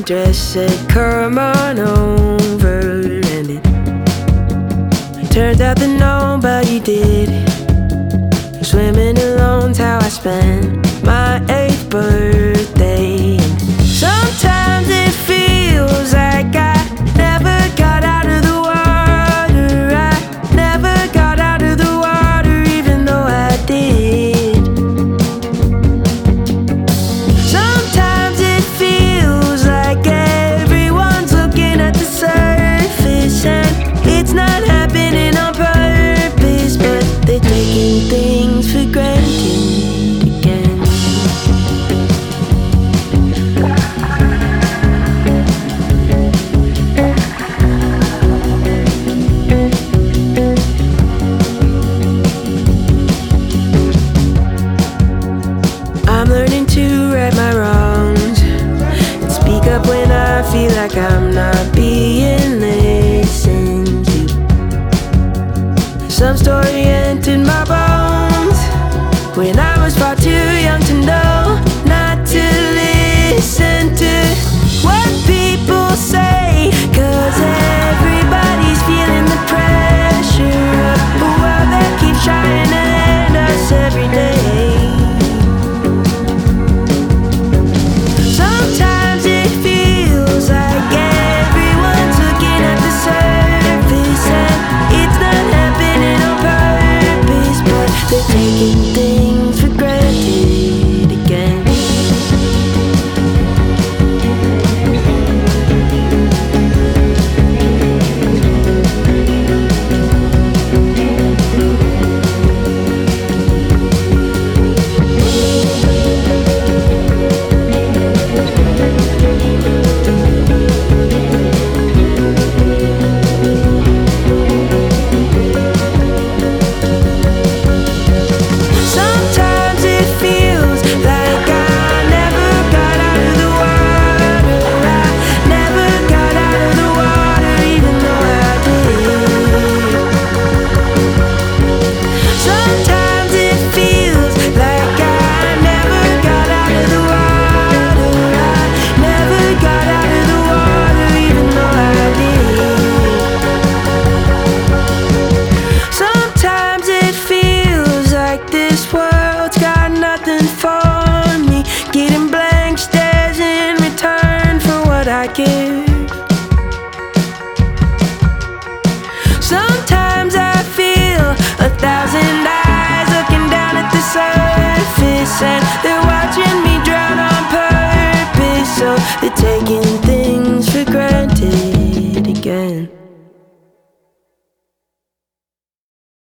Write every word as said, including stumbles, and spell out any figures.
dress said come on over, and it turns out that nobody did. Swimming alone's how I spent my eighth birthday. Sometimes it feels like I never got out of the water. I never got out of the water, even though I did. Sometimes it feels like everyone's looking at the surface, and it's not happening on purpose, but they're taking things for granted again. I'm learning to right my wrongs and speak up when I feel like I'm not being listened to. Some story entered my bones when I was far too young to know not to listen to what people say, 'cause everybody's feeling the pressure of a world that keeps trying to end us every day. Sometimes it feels like everyone's looking at the surface, and it's not happening on purpose, but they're taking things for granted again. Sometimes it feels like I never got out of the water. I never got out of the water, even though I did. Sometimes it feels like I never got out of the water. I never got out of the water, even though I did. Sometimes it feels like this world's got nothing for me, getting blank stares in return for what I give. Sometimes I feel a thousand eyes looking down at the surface, and they're